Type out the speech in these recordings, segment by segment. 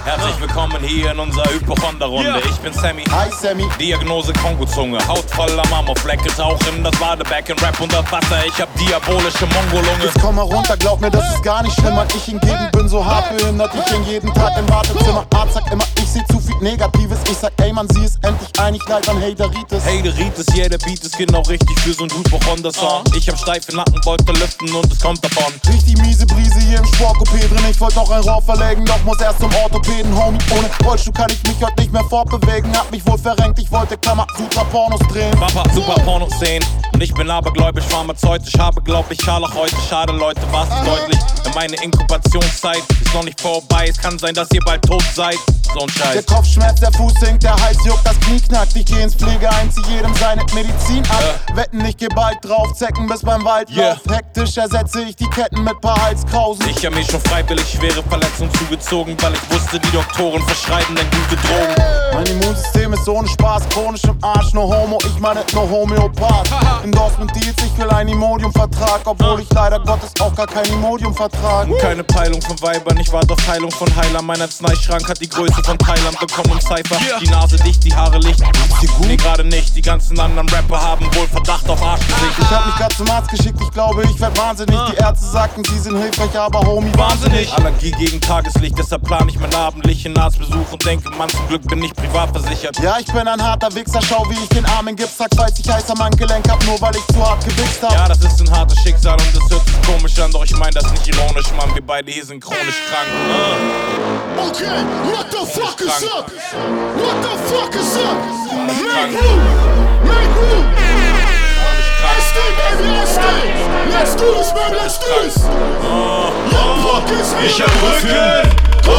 Herzlich willkommen hier in unserer Hypochonder-Runde. Ich bin Sammy. Hi Sammy. Diagnose Kongo-Zunge. Haut voller Marmorflecke. Tauchen das Badebecken. Rap unter Wasser. Ich hab diabolische Mongolunge. Jetzt komm mal runter, glaub mir, das ist gar nicht schlimmer. Ich hingegen bin so hart behindert. Ich häng jeden Tag im Wartezimmer. Arzt sagt immer, ich seh zu viel Negatives. Ich sag, ey Mann, sie ist endlich einig, leid an Hateritis. Hateritis, yeah, der Beat ist genau richtig für so ein Hypochonder-Song. Ich hab steife Nacken, wollte lüften und es kommt davon. Richtig miese Brise hier im Sport-Coupé drin. Ich wollte noch ein Rohr verlegen, doch muss erst zum Orthopäden. Homie, ohne Rollstuhl kann ich mich heute nicht mehr fortbewegen. Hab mich wohl verrenkt, ich wollte Kamasutra-Pornos drehen. Papa, super Pornoszenen. Und ich bin abergläubisch, pharmazeutisch. Habe glaub ich Scharlach heute. Schade Leute, war's deutlich. Denn meine Inkubationszeit ist noch nicht vorbei. Es kann sein, dass ihr bald tot seid. So ein Scheiß. Der Kopfschmerz, der Fuß hinkt, der Hals juckt, das Knie knackt. Ich geh ins Pflegeheim, zieh jedem seine Medizin ab. Wetten, ich geh bald drauf, Zecken bis beim Waldlauf. Hektisch ersetze ich die Ketten mit paar Halskrausen. Ich hab mir schon freiwillig schwere Verletzungen zugezogen, weil ich wusste, die Doktoren verschreiben denn gute Drogen. Mein Immunsystem ist ohne Spaß, chronisch im Arsch, no homo, ich meine no Homöopath. Endorsement Deals, ich will einen Imodium-Vertrag, obwohl ich leider Gottes auch gar kein Imodium vertragen. Keine Peilung von Weibern, ich warte auf Heilung von Heilern. Mein Arzneischrank hat die Größe von Thailand bekommen im Cypher. Die Nase dicht, die Haare licht. Geht's dir gut? Nee, gerade nicht. Die ganzen anderen Rapper haben wohl Verdacht auf Arschgesicht. Ich hab mich grad zum Arzt geschickt, ich glaube, ich werd wahnsinnig. Die Ärzte sagten, sie sind hilfreich, aber Homie, wahnsinnig. Allergie gegen Tageslicht, deshalb plan ich meinen abendlichen Arztbesuch und denke, man, zum Glück bin ich privat versichert. Ja, ich bin ein harter Wichser, schau wie ich den Arm in Gips trag, falls ich Eis am Handgelenk hab, nur weil ich zu hart gewichst hab. Ja, das ist ein hartes Schicksal und das hört sich komisch an, doch ich mein das nicht ironisch, Mann, wir beide hier sind chronisch krank. Okay, what the fuck is up? What the fuck is up? Make room! Make room! I stay, baby, I stay! Let's do this, baby, let's do this! Young Puck is here! Ich hab Rücken!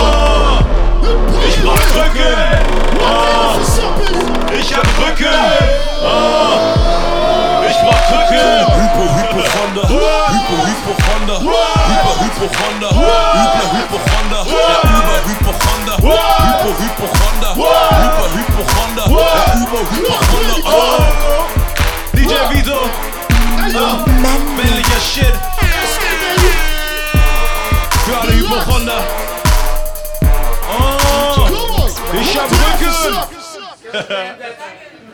Ich brauch Rücken! Ich hab Rücken! Ich brauch Rücken! Hypochonder, Hypochonder, Hypochonder, Hypochonder, Hypochonder,